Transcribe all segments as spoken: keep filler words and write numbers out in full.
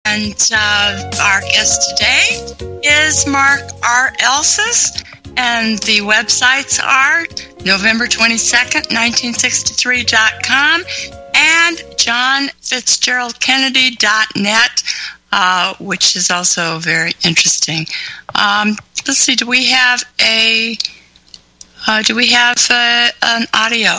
And uh, our guest today is Mark R. Elsis, and the websites are November twenty-second, nineteen sixty-three dot com and John Fitzgerald Kennedy dot net, uh, which is also very interesting. Um, let's see, do we have a uh, do we have uh, an audio?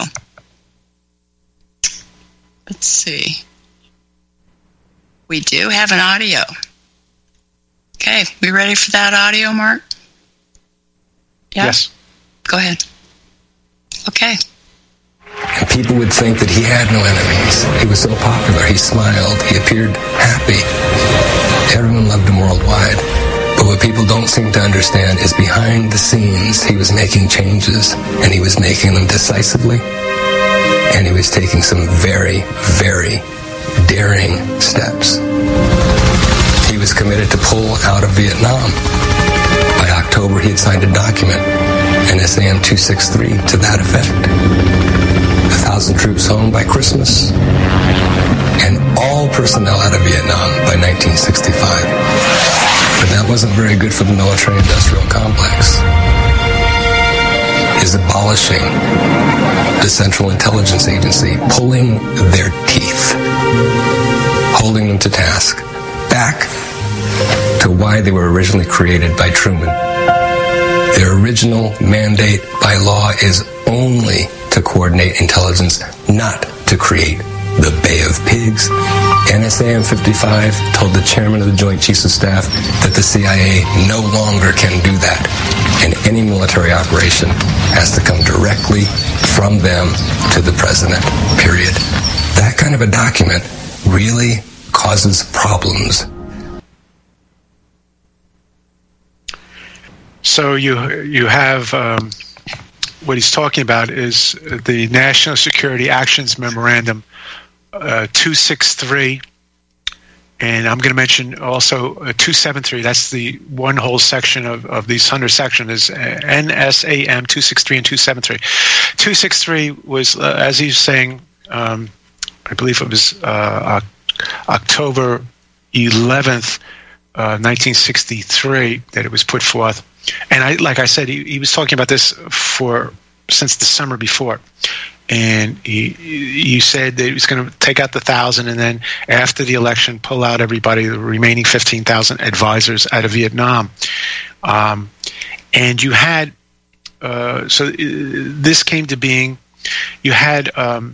Let's see. We do have an audio. Okay, we ready for that audio, Mark? Yeah? Yes. Go ahead. Okay. And people would think that he had no enemies. He was so popular. He smiled. He appeared happy. Everyone loved him worldwide. But what people don't seem to understand is behind the scenes, he was making changes, and he was making them decisively, and he was taking some very, very daring steps. He was committed to pull out of Vietnam. By October, he had signed a document, N S A M two sixty-three, to that effect. A thousand troops home by Christmas, and all personnel out of Vietnam by nineteen sixty-five. But that wasn't very good for the military-industrial complex. Is abolishing the Central Intelligence Agency, pulling their teeth, holding them to task, back to why they were originally created by Truman. Their original mandate by law is only to coordinate intelligence, not to create the Bay of Pigs. N S A M fifty-five told the chairman of the Joint Chiefs of Staff that the C I A no longer can do that, and any military operation has to come directly from them to the president, period. That kind of a document really causes problems. So you you have um, what he's talking about is the National Security Actions Memorandum uh, two sixty-three, and I'm going to mention also uh, two seventy-three. That's the one whole section of, of these hundred sections is N S A M two sixty-three and two seventy-three. two sixty-three was, uh, as he's saying, um, I believe it was uh, October eleventh, uh, nineteen sixty-three, that it was put forth. And I, like I said, he, he was talking about this for since the summer before. And he, you said that he was going to take out the thousand, and then after the election, pull out everybody, the remaining fifteen thousand advisors out of Vietnam. Um, and you had, uh, so uh, this came to being, you had um,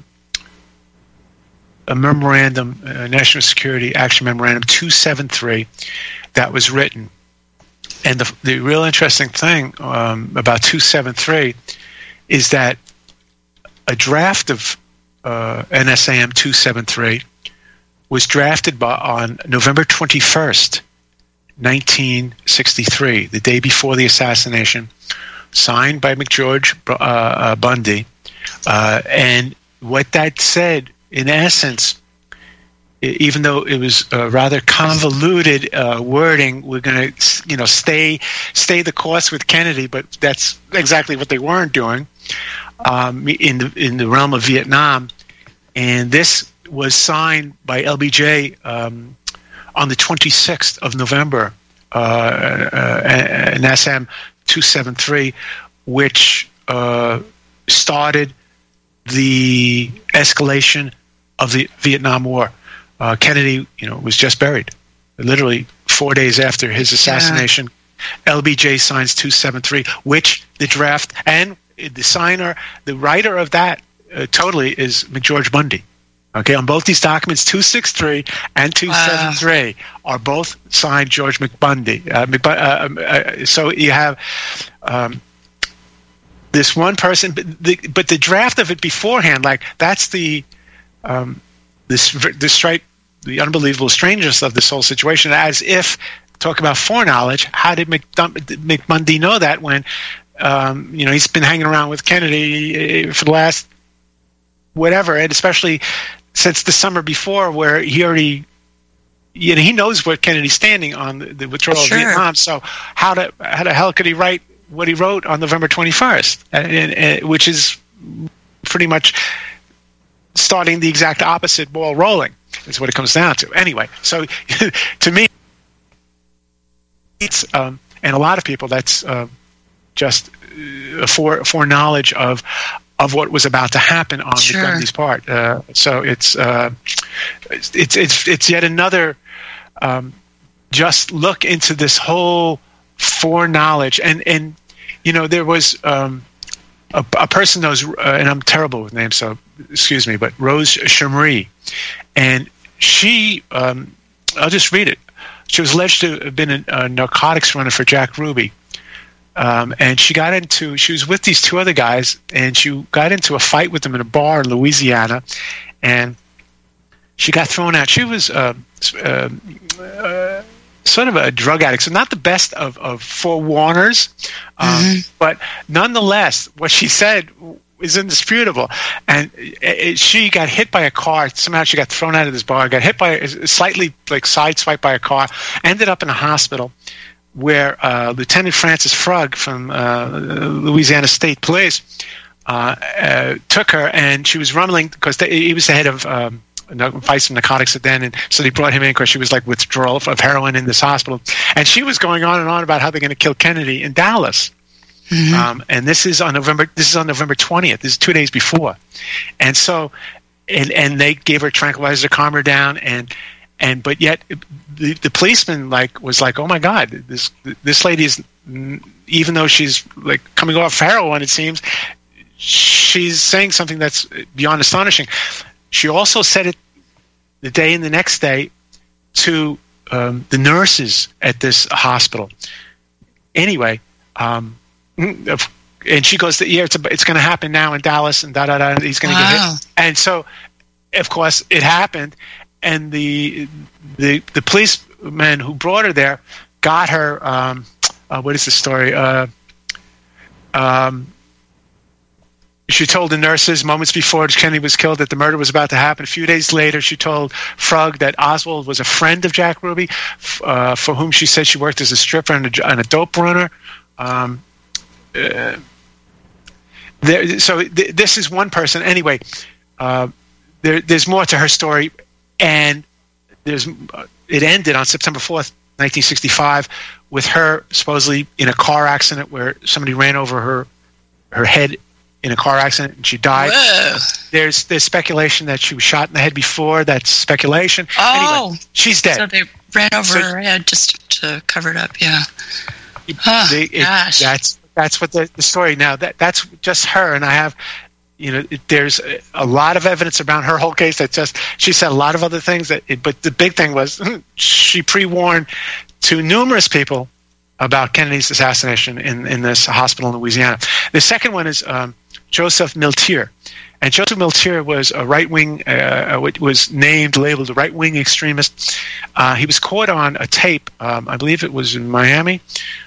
a memorandum, uh, National Security Action Memorandum two seventy-three, that was written. And the, the real interesting thing um, about two seventy-three is that a draft of uh, N S A M two seventy-three was drafted by, on November twenty-first, nineteen sixty-three, the day before the assassination, signed by McGeorge uh, uh, Bundy. Uh, and what that said, in essence, even though it was uh, rather convoluted uh, wording, we're going to, you know, stay stay the course with Kennedy, but that's exactly what they weren't doing um, in the in the realm of Vietnam. And this was signed by L B J um, on the twenty-sixth of November, uh, uh, N S A M two seventy-three, which uh, started the escalation of the Vietnam War. Uh, Kennedy, you know, was just buried. Literally four days after his assassination, yeah. L B J signs two seventy-three, which the draft and the signer, the writer of that, uh, totally is McGeorge Bundy. Okay, on both these documents, two sixty-three and two seventy-three wow. are both signed George McBundy. Uh, McB- uh, uh, so you have um, this one person, but the, but the draft of it beforehand, like that's the. Um, This this straight the unbelievable strangeness of this whole situation, as if talk about foreknowledge. How did McBundy know that when um, you know he's been hanging around with Kennedy for the last whatever, and especially since the summer before, where he already you know he knows where Kennedy's standing on the, the withdrawal sure. of Vietnam. So how to how the hell could he write what he wrote on November twenty-first, and, and, and, which is pretty much starting the exact opposite ball rolling. Is what it comes down to. Anyway, so to me, it's um, and a lot of people that's uh, just uh, for foreknowledge of of what was about to happen on Sure. the Gundy's part. Uh, so it's uh, it's it's it's yet another um, just look into this whole foreknowledge, and and you know there was. Um, A, a person knows, uh, and I'm terrible with names, so excuse me, but Rose Chamry, and she, um, I'll just read it. She was alleged to have been a, a narcotics runner for Jack Ruby, um, and she got into, she was with these two other guys, and she got into a fight with them in a bar in Louisiana, and she got thrown out. She was uh, uh, uh, sort of a drug addict, so not the best of, of forewarners, um, mm-hmm. but nonetheless, what she said is indisputable. And it, it, she got hit by a car. Somehow she got thrown out of this bar, got hit by, slightly like sideswiped by a car, ended up in a hospital where uh, Lieutenant Francis Frug from uh, Louisiana State Police uh, uh, took her, and she was rumbling because he was the head of um, fights and narcotics then, and so they brought him in because she was like withdrawal of heroin in this hospital, and she was going on and on about how they're going to kill Kennedy in Dallas. Mm-hmm. Um, and this is on November. This is on November twentieth. This is two days before, and so, and and they gave her a tranquilizer to calm her down, and and but yet the the policeman like was like, oh my God, this this lady is, even though she's like coming off heroin, it seems she's saying something that's beyond astonishing. She also said it the day and the next day to um, the nurses at this hospital. Anyway, um, and she goes, "Yeah, it's, it's going to happen now in Dallas, and da da da. He's going to wow. get hit." And so, of course, it happened. And the the the policeman who brought her there got her. Um, uh, what is the story? Uh, um. She told the nurses moments before Kennedy was killed that the murder was about to happen. A few days later, she told Frug that Oswald was a friend of Jack Ruby, uh, for whom she said she worked as a stripper and a, and a dope runner. Um, uh, there, so th- this is one person. Anyway, uh, there, there's more to her story, and there's uh, it ended on September fourth, nineteen sixty-five, with her supposedly in a car accident where somebody ran over her her head in a car accident, and she died. Whoa. There's there's speculation that she was shot in the head before. That's speculation. Oh, anyway, she's dead. So they ran over so, her head just to cover it up. Yeah. Oh, they, it, gosh. That's that's what the, the story. Now that that's just her, and I have, you know, it, there's a, a lot of evidence around her whole case that just she said a lot of other things that. It, but the big thing was she pre-warned to numerous people about Kennedy's assassination in in this hospital in Louisiana. The second one is. Um, Joseph Miltier. And Joseph Miltier was a right-wing, uh, was named, labeled a right-wing extremist. Uh, he was caught on a tape, um, I believe it was in Miami,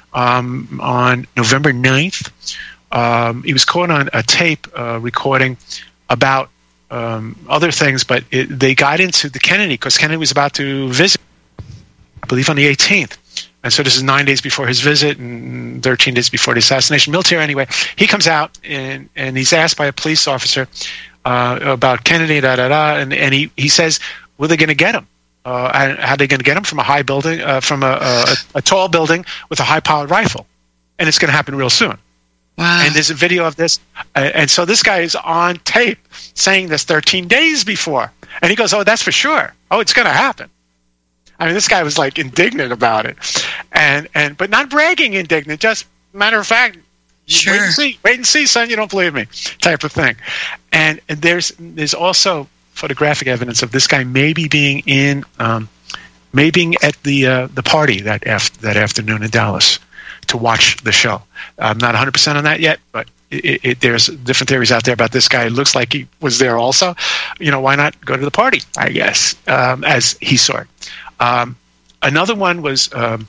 um, on November ninth. Um, he was caught on a tape uh, recording about um, other things, but it, they got into the Kennedy, because Kennedy was about to visit, I believe on the eighteenth. And so this is nine days before his visit and thirteen days before the assassination. Miltier, anyway, he comes out and, and he's asked by a police officer uh, about Kennedy, da da da, and, and he, he says, "Were they going to get him? Uh, how are they going to get him from a high building, uh, from a, a, a tall building with a high-powered rifle? And it's going to happen real soon." Wow. And there's a video of this, uh, and so this guy is on tape saying this thirteen days before, and he goes, "Oh, that's for sure. Oh, it's going to happen." I mean, this guy was like indignant about it, and and but not bragging indignant. Just matter of fact, sure. wait and see, wait and see, son. You don't believe me, type of thing. And, and there's there's also photographic evidence of this guy maybe being in, um, maybe being at the uh, the party that af- that afternoon in Dallas to watch the show. I'm not one hundred percent on that yet, but it, it, there's different theories out there about this guy. It looks like he was there also. You know, why not go to the party? I guess um, as he saw it. Um, another one was um,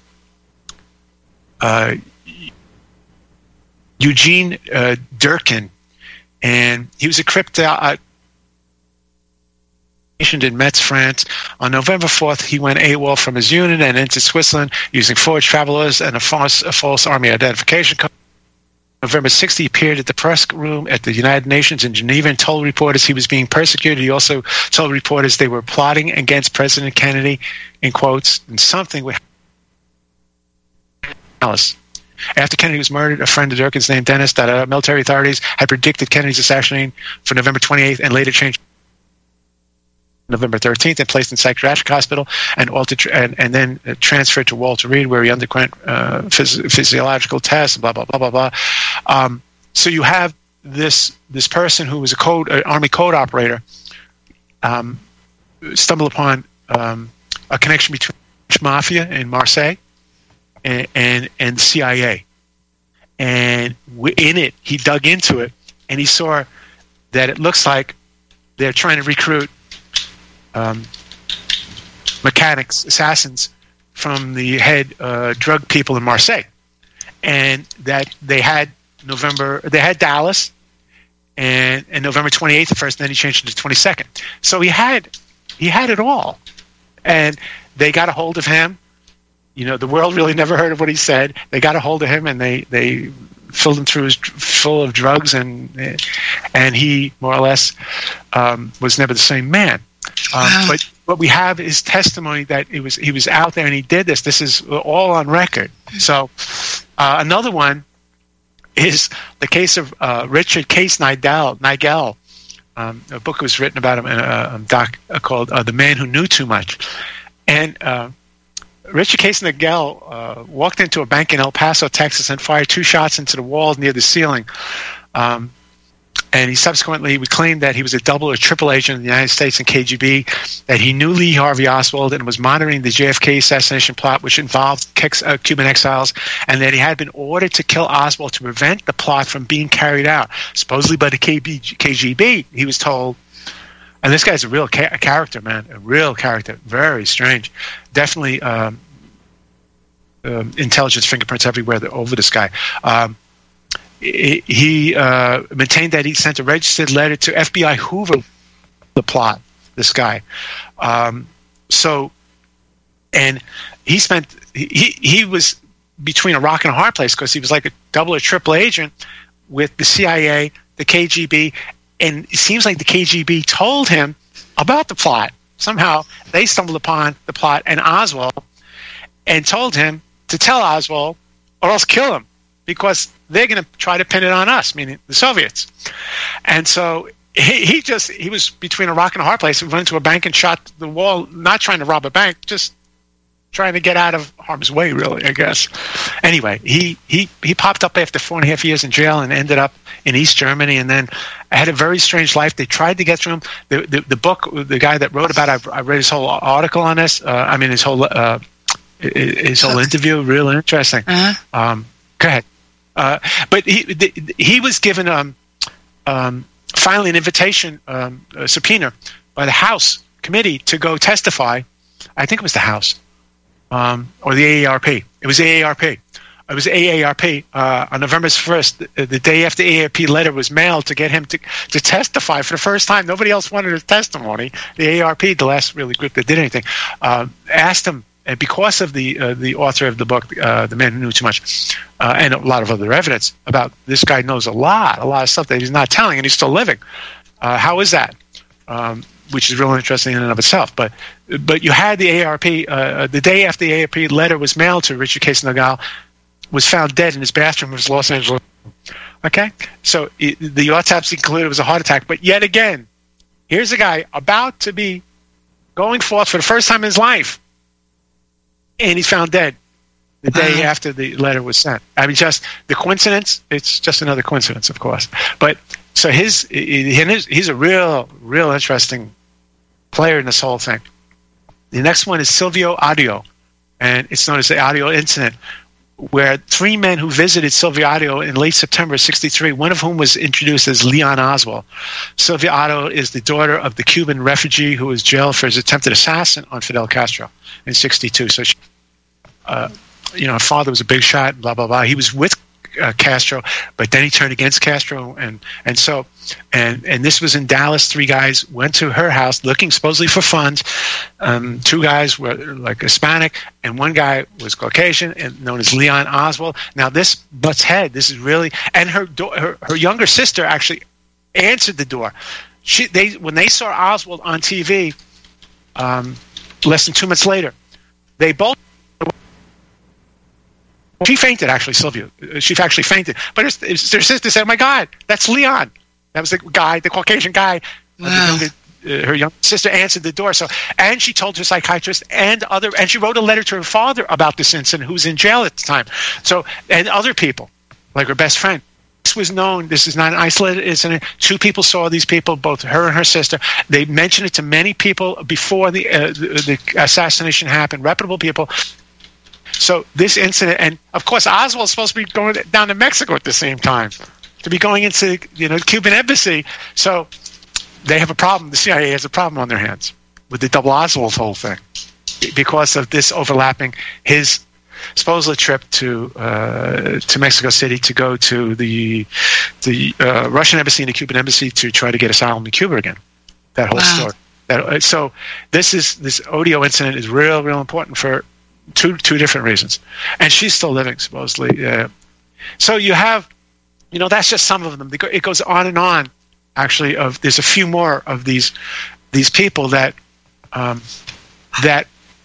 uh, Eugene uh, Durkin, and he was a crypto uh, in Metz, France. On November fourth, he went AWOL from his unit and entered Switzerland using forged travelers and a false, a false army identification code. November sixth, he appeared at the press room at the United Nations in Geneva and told reporters he was being persecuted. He also told reporters they were plotting against President Kennedy, in quotes, and something would Alice. After Kennedy was murdered, a friend of Durkin's named Dennis, that uh, military authorities had predicted Kennedy's assassination for November twenty-eighth and later changed November thirteenth and placed in psychiatric hospital and, altered, and, and then transferred to Walter Reed, where he underwent uh, phys- physiological tests, blah, blah, blah, blah, blah. Um, so you have this this person who was a code, uh, Army code operator, um, stumble upon um, a connection between Mafia and Marseille and, and, and the C I A. And in it, he dug into it, and he saw that it looks like they're trying to recruit Um, mechanics, assassins from the head uh, drug people in Marseille, and that they had November, they had Dallas, and, and November twenty-eighth first, and then he changed it to twenty-second. So he had, he had it all, and they got a hold of him. You know, the world really never heard of what he said. They got a hold of him, and they they filled him through his full of drugs, and and he more or less um, was never the same man. Um, wow. But what we have is testimony that it was he was out there and he did this. This is all on record. So uh, another one is the case of uh, Richard Case Nigel. Nigel. Um, a book was written about him in a, a doc called uh, "The Man Who Knew Too Much," and uh, Richard Case Nigel uh, walked into a bank in El Paso, Texas, and fired two shots into the wall near the ceiling. Um, And he subsequently would claim that he was a double or triple agent in the United States and K G B, that he knew Lee Harvey Oswald and was monitoring the J F K assassination plot, which involved Cuban exiles, and that he had been ordered to kill Oswald to prevent the plot from being carried out, supposedly by the K G B, he was told. And this guy's a real ca- character, man, a real character, very strange. Definitely um, um, intelligence fingerprints everywhere over this guy. Um, He uh, maintained that he sent a registered letter to F B I Hoover, the plot, this guy. Um, so, and he spent, he, he was between a rock and a hard place because he was like a double or triple agent with the C I A, the K G B, and it seems like the K G B told him about the plot. Somehow they stumbled upon the plot and Oswald and told him to tell Oswald or else kill him, because they're going to try to pin it on us, meaning the Soviets. And so he, he just, he was between a rock and a hard place. He went into a bank and shot the wall, not trying to rob a bank, just trying to get out of harm's way, really, I guess. Anyway, he, he, he popped up after four and a half years in jail and ended up in East Germany, and then had a very strange life. They tried to get to him. The, the, the book, the guy that wrote about it, I read his whole article on this. Uh, I mean, his whole, uh, his whole interview, really interesting. Uh-huh. Um, go ahead. Uh, but he the, he was given um, um, finally an invitation, um, a subpoena by the House committee to go testify. I think it was the House um, or the A A R P. It was A A R P. It was A A R P uh, on November first, the, the day after the A A R P letter was mailed to get him to, to testify for the first time. Nobody else wanted his testimony. The A A R P, the last really group that did anything, uh, asked him. And because of the uh, the author of the book, uh, The Man Who Knew Too Much, uh, and a lot of other evidence about this guy knows a lot, a lot of stuff that he's not telling, and he's still living. Uh, how is that? Um, which is really interesting in and of itself. But but you had the A A R P, uh, the day after the A A R P letter was mailed to Richard Case Nigel, was found dead in his bathroom of his Los Angeles. Okay? So it, the autopsy concluded it was a heart attack. But yet again, here's a guy about to be going forth for the first time in his life, and he's found dead the day uh-huh. after the letter was sent. I mean, just the coincidence, it's just another coincidence, of course. But so his, he's a real, real interesting player in this whole thing. The next one is Silvio Audio, and it's known as the Audio Incident, where three men who visited Silvio Audio in late September of sixty-three, one of whom was introduced as Leon Oswald. Silvio Audio is the daughter of the Cuban refugee who was jailed for his attempted assassin on Fidel Castro in sixty-two. So, she, uh, you know, her father was a big shot, blah, blah, blah. He was with uh, Castro, but then he turned against Castro, and and so and and this was in Dallas. Three guys went to her house looking supposedly for funds. Um, two guys were like Hispanic, and one guy was Caucasian, and known as Leon Oswald. Now this butts head. This is really, and her do- her, her younger sister actually answered the door. She they when they saw Oswald on T V, um, less than two months later, they both. She fainted, actually, Sylvia. She actually fainted. But her, her sister said, "Oh my God, that's Leon." That was the guy, the Caucasian guy. Wow. The, uh, her young sister answered the door. So, and she told her psychiatrist and other, and she wrote a letter to her father about this incident, who was in jail at the time. So, and other people, like her best friend. This was known. This is not an isolated incident. Two people saw these people, both her and her sister. They mentioned it to many people before the uh, the, the assassination happened. Reputable people. So this incident, and of course, Oswald's supposed to be going down to Mexico at the same time, to be going into, you know, the Cuban embassy. So they have a problem. The C I A has a problem on their hands with the double Oswald whole thing because of this overlapping his supposed trip to uh, to Mexico City to go to the the uh, Russian embassy and the Cuban embassy to try to get asylum in Cuba again. That whole Wow. story. That, so this is this Odio incident is real, real important for. Two two different reasons, and she's still living supposedly. Uh, so you have, you know, that's just some of them. It goes on and on. Actually, of there's a few more of these these people that um, that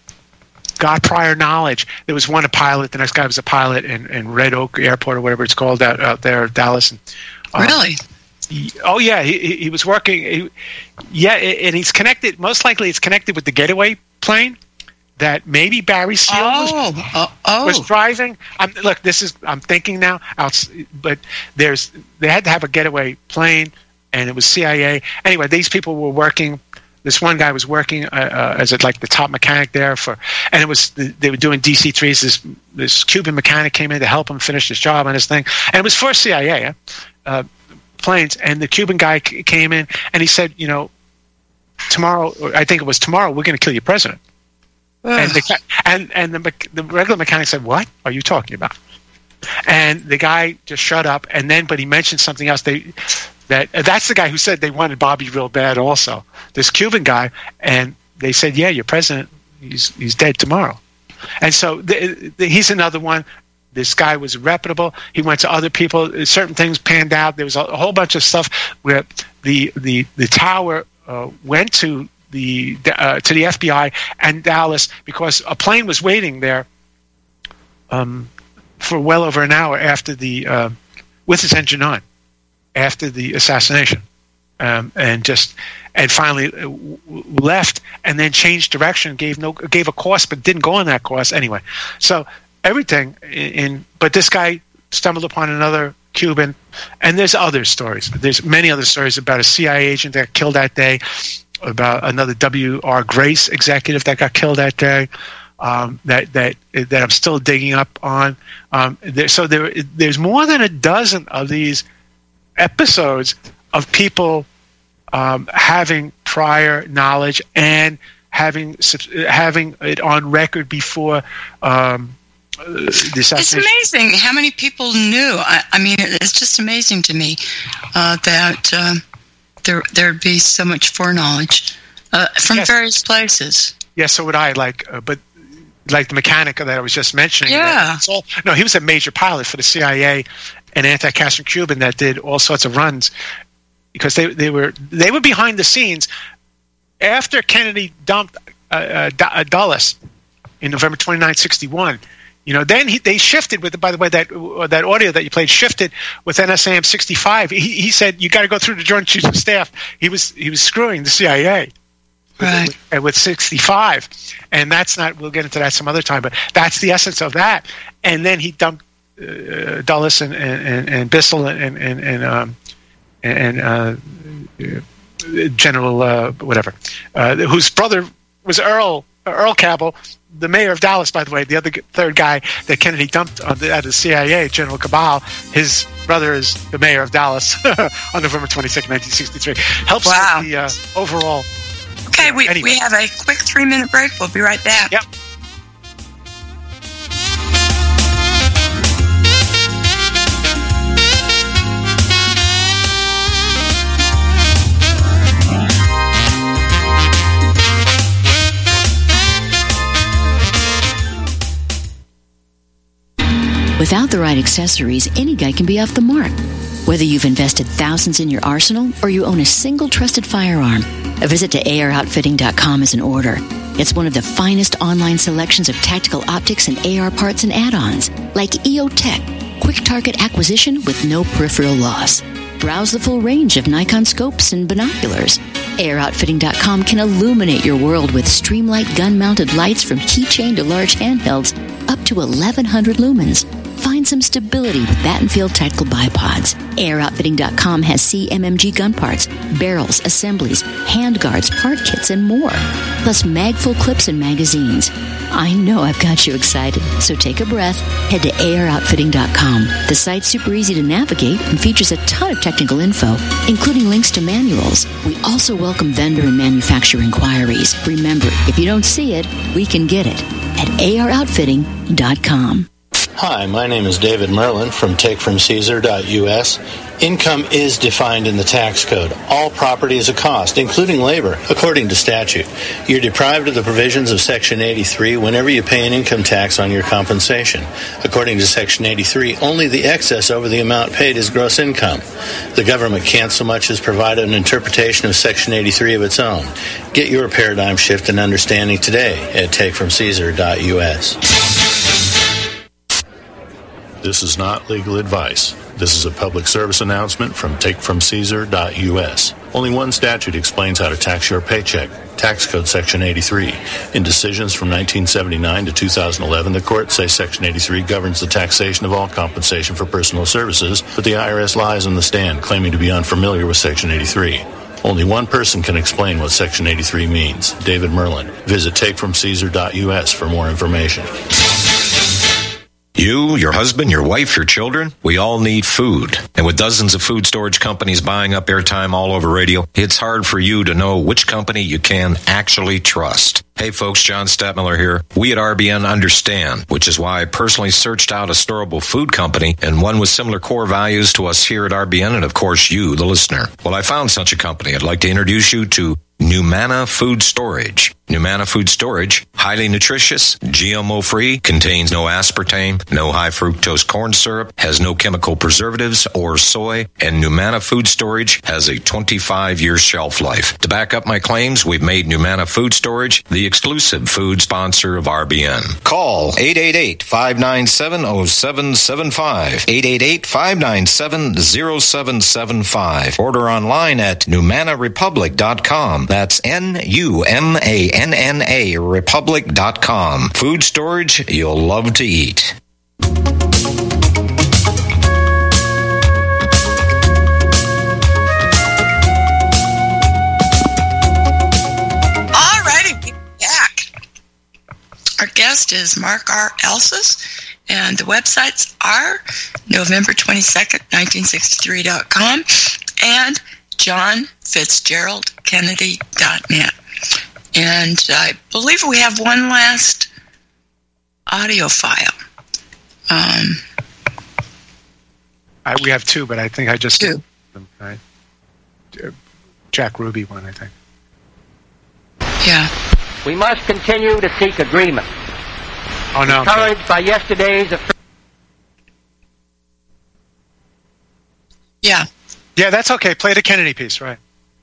got prior knowledge. There was one a pilot. The next guy was a pilot in, in Red Oak Airport or whatever it's called out, out there, Dallas. And, um, Really? He, oh yeah, he he, he was working. He, yeah, and he's connected. Most likely, it's connected with the getaway plane that maybe Barry Seal was, Oh, oh, oh. was driving. I'm, look, this is I'm thinking now, outs- but there's they had to have a getaway plane, and it was C I A. Anyway, these people were working. This one guy was working uh, uh, as a, like the top mechanic there for, and it was they were doing D C threes. This this Cuban mechanic came in to help him finish his job on his thing, and it was for C I A yeah? uh, planes. And the Cuban guy c- came in and he said, you know, tomorrow, I think it was tomorrow, we're going to kill your president. And the, and and the the regular mechanic said, "What are you talking about?" And the guy just shut up. And then, but he mentioned something else. They that that's the guy who said they wanted Bobby real bad. Also, this Cuban guy, and they said, "Yeah, your president, he's he's dead tomorrow." And so the, the, he's another one. This guy was reputable. He went to other people. Certain things panned out. There was a, a whole bunch of stuff where the the the tower uh, went to. The uh, to the F B I and Dallas because a plane was waiting there um, for well over an hour after the uh, with its engine on after the assassination, um, and just and finally w- left and then changed direction, gave no gave a course but didn't go on that course anyway. So everything in, in but this guy stumbled upon another Cuban, and there's other stories. There's many other stories about a C I A agent that got killed that day. About another W R Grace executive that got killed that day, um, that that that I'm still digging up on. Um, there, so there, there's more than a dozen of these episodes of people um, having prior knowledge and having having it on record before um, the assassination. It's amazing how many people knew. I, I mean, it's just amazing to me uh, that. Uh, There, there'd be so much foreknowledge uh, from yes. various places. Yeah, so would I. Like, uh, but like the mechanic that I was just mentioning. Yeah. All, no, he was a major pilot for the C I A and anti-Castro Cuban that did all sorts of runs because they they were they were behind the scenes after Kennedy dumped uh, uh, Dulles in November twenty-ninth, sixty-one. You know, then he, they shifted with, by the way, that uh, that audio that you played shifted with N S A M sixty-five. He, he said you got to go through the Joint Chiefs of Staff. He was he was screwing the C I A right. with, with sixty-five, and that's not. We'll get into that some other time, but that's the essence of that. And then he dumped uh, Dulles and and, and Bissell and and and um, and uh, General uh, whatever, uh, whose brother was Earl Earl Cabell. The mayor of Dallas, by the way, the other third guy that Kennedy dumped on the, out of the C I A, General Cabal, his brother is the mayor of Dallas on November twenty-second, nineteen sixty-three. Helps wow. with the uh, overall. Okay, You know, we, anyway. we have a quick three-minute break. We'll be right back. Yep. Without the right accessories, any guy can be off the mark. Whether you've invested thousands in your arsenal or you own a single trusted firearm, a visit to A R outfitting dot com is in order. It's one of the finest online selections of tactical optics and A R parts and add-ons, like E O Tech, quick target acquisition with no peripheral loss. Browse the full range of Nikon scopes and binoculars. A R outfitting dot com can illuminate your world with Streamlight gun-mounted lights from keychain to large handhelds up to eleven hundred lumens. Find some stability with Battenfield Tactical Bipods. A R outfitting dot com has C M M G gun parts, barrels, assemblies, handguards, part kits, and more. Plus magful clips and magazines. I know I've got you excited, so take a breath. Head to A R outfitting dot com. The site's super easy to navigate and features a ton of technical info, including links to manuals. We also welcome vendor and manufacturer inquiries. Remember, if you don't see it, we can get it at A R outfitting dot com. Hi, my name is David Merlin from take from caesar dot U S. Income is defined in the tax code. All property is a cost, including labor, according to statute. You're deprived of the provisions of Section eighty-three whenever you pay an income tax on your compensation. According to Section eighty-three, only the excess over the amount paid is gross income. The government can't so much as provide an interpretation of Section eighty-three of its own. Get your paradigm shift and understanding today at take from caesar dot U S. This is not legal advice. This is a public service announcement from take from caesar dot U S. Only one statute explains how to tax your paycheck. Tax Code Section eighty-three. In decisions from nineteen seventy-nine to two thousand eleven, the courts say Section eighty-three governs the taxation of all compensation for personal services, but the I R S lies on the stand, claiming to be unfamiliar with Section eighty-three. Only one person can explain what Section eighty-three means, David Merlin. Visit take from caesar dot U S for more information. You, your husband, your wife, your children, we all need food. And with dozens of food storage companies buying up airtime all over radio, it's hard for you to know which company you can actually trust. Hey folks, John Stadtmiller here. We at R B N understand, which is why I personally searched out a storable food company and one with similar core values to us here at R B N and of course you, the listener. Well, I found such a company. I'd like to introduce you to Numana Food Storage. Numana Food Storage, highly nutritious, G M O-free, contains no aspartame, no high fructose corn syrup, has no chemical preservatives or soy, and Numana Food Storage has a twenty-five year shelf life. To back up my claims, we've made Numana Food Storage the exclusive food sponsor of R B N. Call eight eight eight, five nine seven, zero seven seven five, eight eight eight, five nine seven, zero seven seven five. Order online at numana republic dot com. That's N U M A N N A republic dot com. Food storage you'll love to eat. Alrighty, we're back. Our guest is Mark R. Elsis, and the websites are November twenty-second, nineteen sixty-three dot com and John Fitzgerald Kennedy dot net. And I believe we have one last audio file. Um, I, we have two, but I think I just two. Them, right? Jack Ruby one, I think. Yeah. We must continue to seek agreement. Oh no. Encouraged okay. by yesterday's. Yeah. Yeah, that's okay. Play the Kennedy piece, right?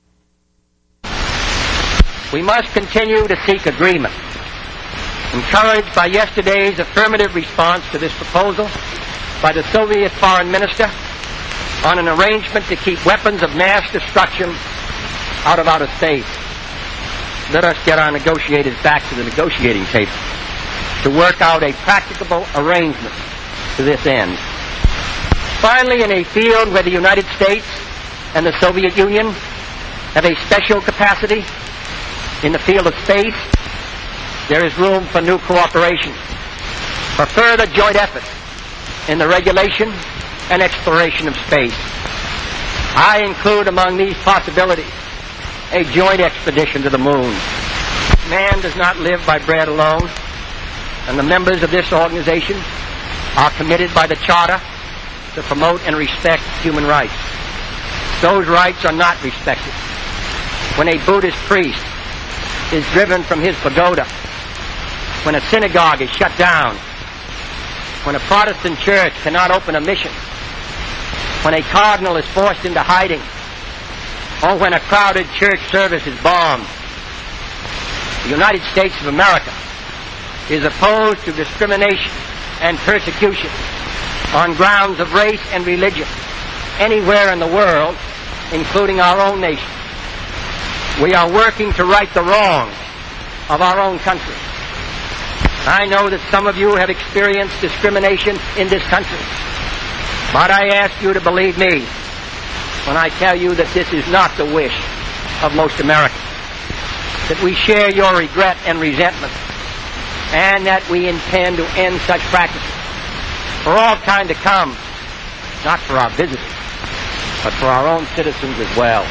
We must continue to seek agreement. Encouraged by yesterday's affirmative response to this proposal by the Soviet foreign minister on an arrangement to keep weapons of mass destruction out of outer space, let us get our negotiators back to the negotiating table to work out a practicable arrangement to this end. Finally, in a field where the United States and the Soviet Union have a special capacity in the field of space, there is room for new cooperation, for further joint effort in the regulation and exploration of space. I include among these possibilities a joint expedition to the moon. Man does not live by bread alone, and the members of this organization are committed by the Charter to promote and respect human rights. Those rights are not respected when a Buddhist priest is driven from his pagoda, when a synagogue is shut down, when a Protestant church cannot open a mission, when a cardinal is forced into hiding, or when a crowded church service is bombed. The United States of America is opposed to discrimination and persecution on grounds of race and religion anywhere in the world, including our own nation. We are working to right the wrongs of our own country. I know that some of you have experienced discrimination in this country, but I ask you to believe me when I tell you that this is not the wish of most Americans, that we share your regret and resentment, and that we intend to end such practices for all time to come, not for our visitors, but for our own citizens as well.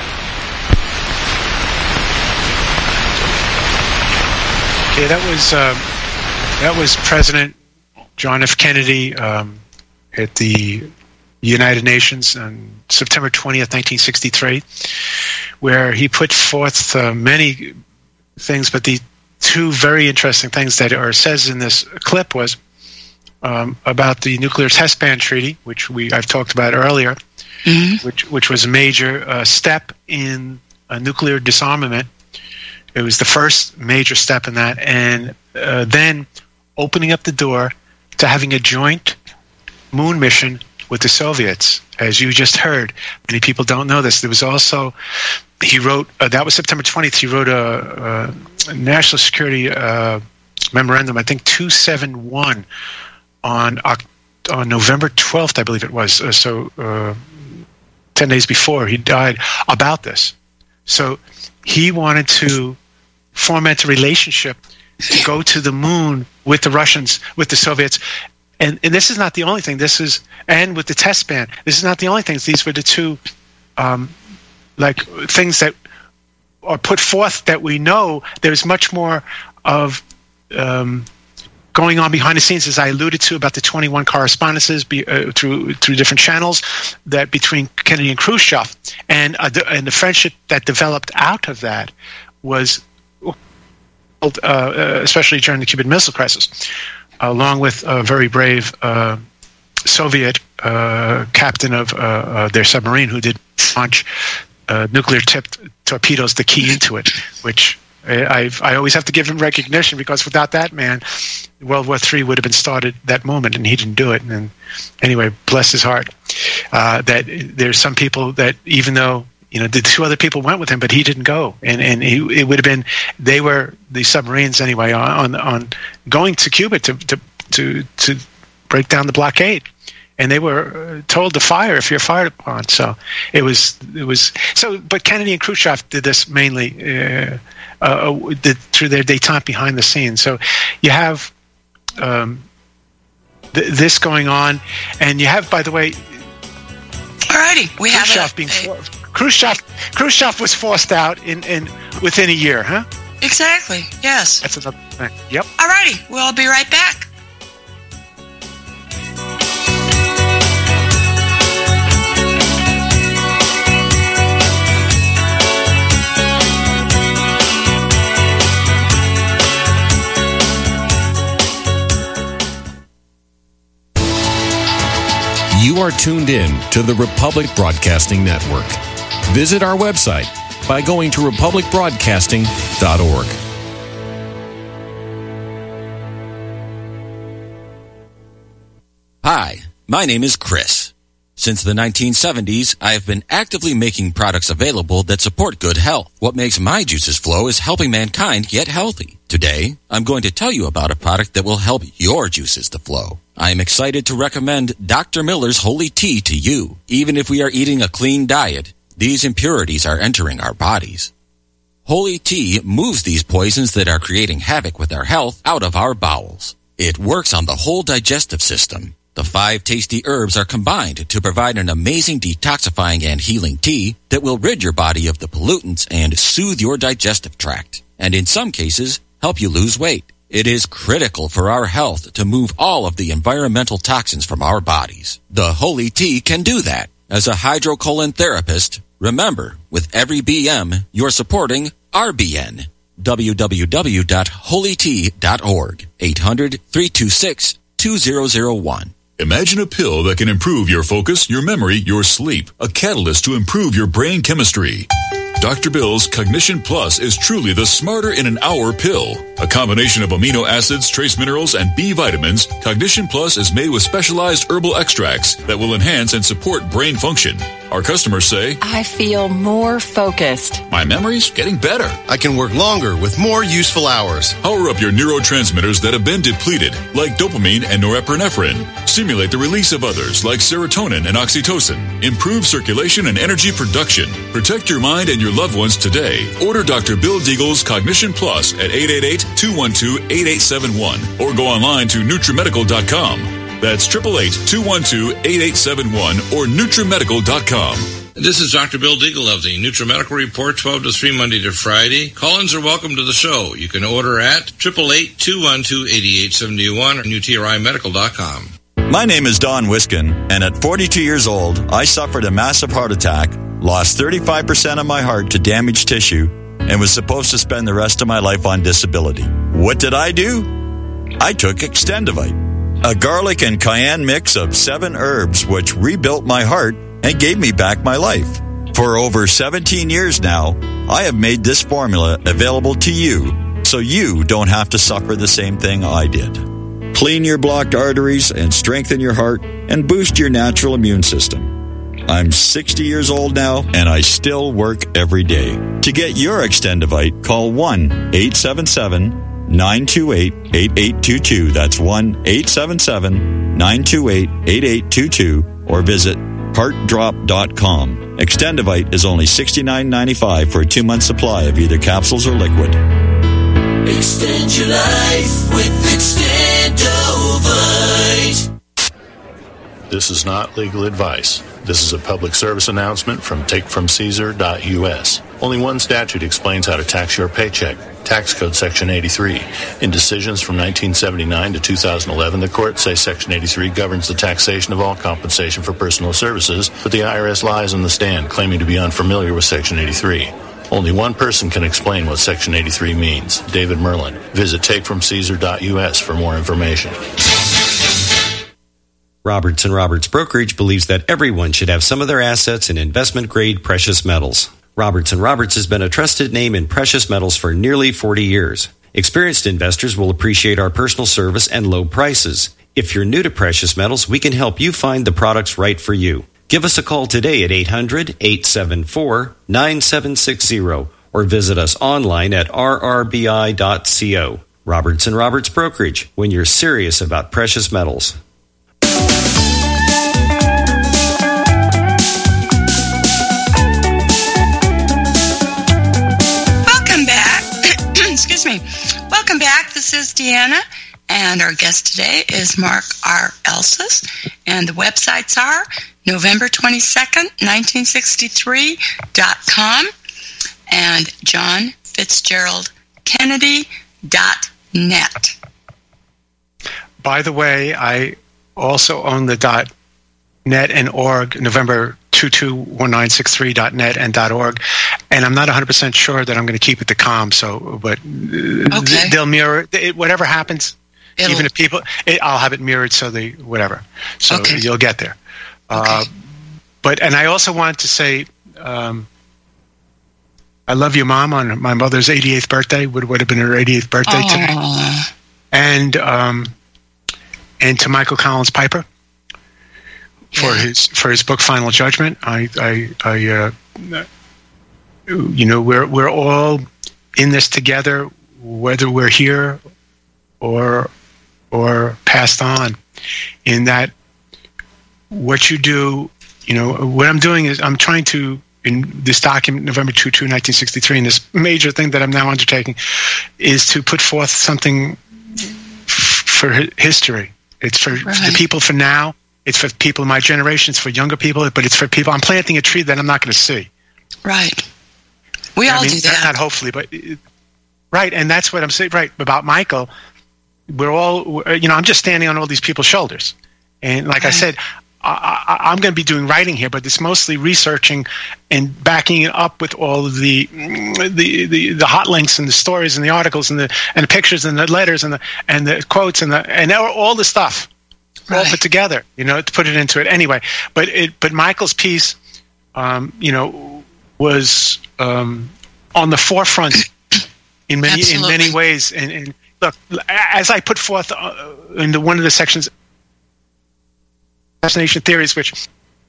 Okay, that was uh, that was President John F. Kennedy um, at the United Nations on September twentieth, nineteen sixty-three, where he put forth uh, many things, but the two very interesting things that are says in this clip was um, about the nuclear test ban treaty, which we I've talked about earlier, mm-hmm. which which was a major uh, step in a nuclear disarmament. It was the first major step in that, and uh, then opening up the door to having a joint moon mission with the Soviets, as you just heard. Many people don't know this. There was also, he wrote, uh, that was September twentieth, he wrote a, a national security uh, memorandum, I think two seventy-one, on on November twelfth, I believe it was, uh, so uh, ten days before he died, about this. So he wanted to foment a relationship to go to the moon with the Russians, with the Soviets. And, and this is not the only thing. This is, and with the test ban, this is not the only things. These were the two, um, like things that are put forth that we know. There's much more of um, going on behind the scenes, as I alluded to, about the twenty-one correspondences be, uh, through through different channels that between Kennedy and Khrushchev, and uh, the, and the friendship that developed out of that was, uh, especially during the Cuban Missile Crisis, along with a very brave uh, Soviet uh, captain of uh, uh, their submarine who did launch uh, nuclear-tipped torpedoes, the key into it, which I've, I always have to give him recognition, because without that man, World War Three would have been started that moment, and he didn't do it. And anyway, bless his heart. Uh, that there's some people that, even though, you know, the two other people went with him, but he didn't go, and and he, it would have been, they were the submarines anyway on on going to Cuba to to to, to break down the blockade, and they were told to fire if you're fired upon. So it was it was so. But Kennedy and Khrushchev did this mainly uh, uh, did, through their détente behind the scenes. So you have um, th- this going on, and you have, by the way, alrighty, we Khrushchev have a, being. a Khrushchev, Khrushchev was forced out in, in within a year, huh? Exactly, yes. That's another thing. Yep. Alrighty, we'll be right back. You are tuned in to the Republic Broadcasting Network. Visit our website by going to republic broadcasting dot org. Hi, my name is Chris. Since the nineteen seventies, I have been actively making products available that support good health. What makes my juices flow is helping mankind get healthy. Today, I'm going to tell you about a product that will help your juices to flow. I am excited to recommend Doctor Miller's Holy Tea to you. Even if we are eating a clean diet, these impurities are entering our bodies. Holy Tea moves these poisons that are creating havoc with our health out of our bowels. It works on the whole digestive system. The five tasty herbs are combined to provide an amazing detoxifying and healing tea that will rid your body of the pollutants and soothe your digestive tract, and in some cases, help you lose weight. It is critical for our health to move all of the environmental toxins from our bodies. The Holy Tea can do that. As a hydrocolon therapist, remember, with every B M, you're supporting R B N. w w w dot holy tea dot org. eight hundred, three two six, two zero zero one. Imagine a pill that can improve your focus, your memory, your sleep. A catalyst to improve your brain chemistry. Doctor Bill's Cognition Plus is truly the smarter in an hour pill. A combination of amino acids, trace minerals, and B vitamins, Cognition Plus is made with specialized herbal extracts that will enhance and support brain function. Our customers say, I feel more focused. My memory's getting better. I can work longer with more useful hours. Power up your neurotransmitters that have been depleted, like dopamine and norepinephrine. Stimulate the release of others, like serotonin and oxytocin. Improve circulation and energy production. Protect your mind and your loved ones today. Order Doctor Bill Deagle's Cognition Plus at eight eight eight, two one two, eight eight seven one or go online to Nutrimedical dot com. That's eight eight eight, two one two, eight eight seven one or Nutrimedical dot com. This is Doctor Bill Deagle of the NutriMedical Report, twelve to three, Monday to Friday. Call-ins are welcome to the show. You can order at eight eight eight, two one two, eight eight seven one or N U T R I medical dot com. My name is Don Wiskin, and at forty-two years old, I suffered a massive heart attack, lost thirty-five percent of my heart to damaged tissue, and was supposed to spend the rest of my life on disability. What did I do? I took Extendivite, a garlic and cayenne mix of seven herbs which rebuilt my heart and gave me back my life. For over seventeen years now, I have made this formula available to you so you don't have to suffer the same thing I did. Clean your blocked arteries and strengthen your heart and boost your natural immune system. I'm sixty years old now, and I still work every day. To get your Extendivite, call one eight seven seven, nine two eight, eight eight two two. That's one eight seven seven, nine two eight, eight eight two two, or visit heart drop dot com. Extendivite is only sixty-nine ninety-five for a two-month supply of either capsules or liquid. Extend your life with Extendovite. This is not legal advice. This is a public service announcement from take from caesar dot U S. Only one statute explains how to tax your paycheck. Tax Code Section eighty-three. In decisions from nineteen seventy-nine to two thousand eleven, the courts say Section eighty-three governs the taxation of all compensation for personal services, but the I R S lies on the stand, claiming to be unfamiliar with Section eighty-three. Only one person can explain what Section eighty-three means, David Merlin. Visit take from caesar dot U S for more information. Roberts and Roberts Brokerage believes that everyone should have some of their assets in investment-grade precious metals. Roberts and Roberts has been a trusted name in precious metals for nearly forty years. Experienced investors will appreciate our personal service and low prices. If you're new to precious metals, we can help you find the products right for you. Give us a call today at eight hundred, eight seven four, nine seven six zero or visit us online at r r b i dot co. Roberts and Roberts Brokerage, when you're serious about precious metals. Excuse me. Welcome back. This is Deanna, and our guest today is Mark R. Elsis, and the websites are November twenty-second, nineteen sixty-three dot com and John Fitzgerald Kennedy dot net. By the way, I also own the dot .net and org, November two two one nine six three dot net and .org, and I'm not one hundred percent sure that I'm going to keep it to com, so, but okay. They'll mirror, it, whatever happens, It'll, even if people, it, I'll have it mirrored so they, whatever, so okay. You'll get there. Okay. Uh, but, and I also wanted to say, um, I love you, Mom, on my mother's eighty-eighth birthday, would, would have been her eighty-eighth birthday Aww. today. And, um, and to Michael Collins Piper, for yeah. his for his book Final Judgment. I I, I uh, you know, we're we're all in this together, whether we're here or or passed on. In that, what you do, you know, what I'm doing is I'm trying to, in this document, November twenty-second, nineteen sixty-three, and this major thing that I'm now undertaking, is to put forth something f- for history. It's for, right. for the people for now. It's for people in my generation. It's for younger people, but it's for people. I'm planting a tree that I'm not going to see. Right. We I all mean, do that. Not hopefully, but right. And that's what I'm saying. Right about Michael. We're all, you know, I'm just standing on all these people's shoulders, and like right. I said, I, I, I'm going to be doing writing here, but it's mostly researching and backing it up with all of the, the the the hot links and the stories and the articles and the and the pictures and the letters and the and the quotes and the and all the stuff. right. all put together, you know, to put it into it anyway. But it, but Michael's piece, um, you know, was um, on the forefront in many Absolutely. in many ways. And, and look, as I put forth uh, in the, one of the sections, assassination theories, which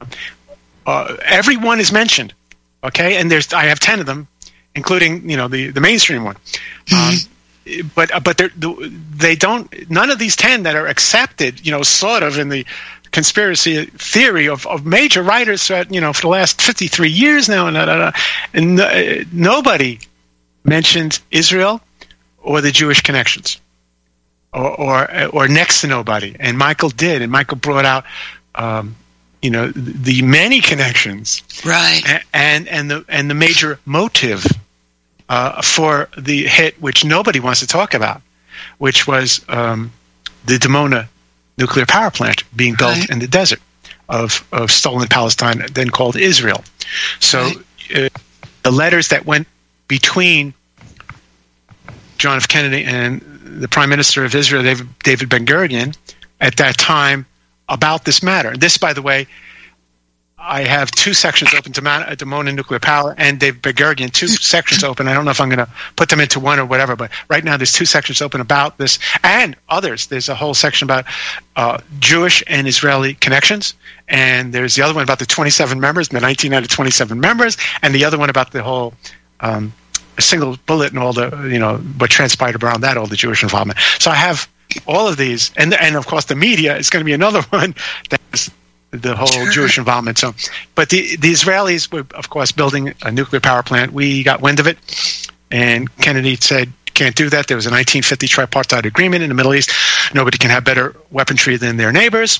uh, everyone is mentioned, okay, and there's I have ten of them, including you know the, the mainstream one. Mm-hmm. Um, But but they don't. None of these ten that are accepted, you know, sort of in the conspiracy theory of, of major writers, you know, for the last fifty-three years now, and, and uh, nobody mentioned Israel or the Jewish connections, or, or or next to nobody. And Michael did, and Michael brought out, um, you know, the many connections, right, and and, and the and the major motive. Uh, for the hit, which nobody wants to talk about, which was um, the Dimona nuclear power plant being built right. in the desert of, of stolen Palestine, then called Israel. So right. uh, the letters that went between John F. Kennedy and the Prime Minister of Israel, David, David Ben-Gurion, at that time about this matter. This, by the way, I have two sections open to Dimona nuclear power and David Ben-Gurion, two sections open. I don't know if I'm going to put them into one or whatever, but right now there's two sections open about this and others. There's a whole section about uh, Jewish and Israeli connections, and there's the other one about the twenty-seven members, the nineteen out of twenty-seven members, and the other one about the whole um, single bullet and all the, you know, what transpired around that, all the Jewish involvement. So I have all of these, and and of course the media is going to be another one that's the whole sure. Jewish involvement. So, but the the Israelis were, of course, building a nuclear power plant. We got wind of it, and Kennedy said, "Can't do that." There was a nineteen fifty tripartite agreement in the Middle East. Nobody can have better weaponry than their neighbors,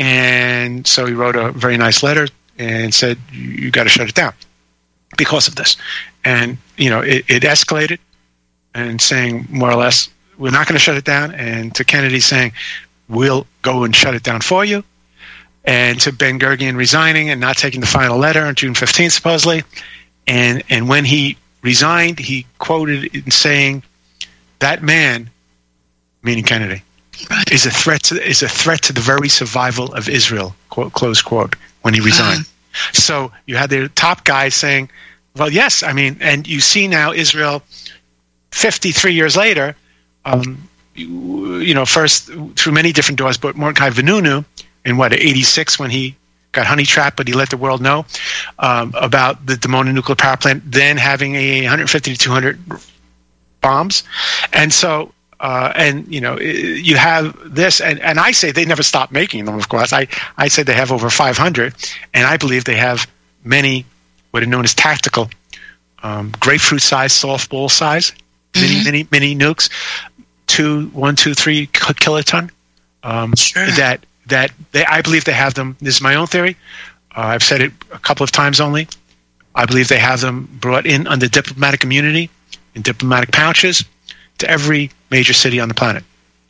and so he wrote a very nice letter and said, "You got to shut it down because of this." And you know, it, it escalated, and saying more or less, "We're not going to shut it down," and to Kennedy saying, "We'll go and shut it down for you." And to Ben-Gurion resigning and not taking the final letter on June fifteenth, supposedly. And and when he resigned, he quoted in saying, "That man," meaning Kennedy, right. is a threat to is a threat to the very survival of Israel. Quote, close quote. When he resigned, uh-huh. So you had the top guy saying, "Well, yes, I mean," and you see now Israel, fifty-three years later, um, you, you know, first through many different doors, but Mordechai Vanunu. In what, eighty-six, when he got honey trapped, but he let the world know um, about the Dimona nuclear power plant, then having a one hundred fifty to two hundred bombs. And so, uh, and, you know, you have this, and, and I say they never stopped making them, of course. I, I say they have over five hundred, and I believe they have many, what are known as tactical, um, grapefruit size, softball size, mm-hmm. mini, mini, mini nukes, two, one, two, three kiloton, um, sure. that, that they, I believe they have them. This is my own theory. Uh, I've said it a couple of times only. I believe they have them brought in under diplomatic immunity in diplomatic pouches to every major city on the planet.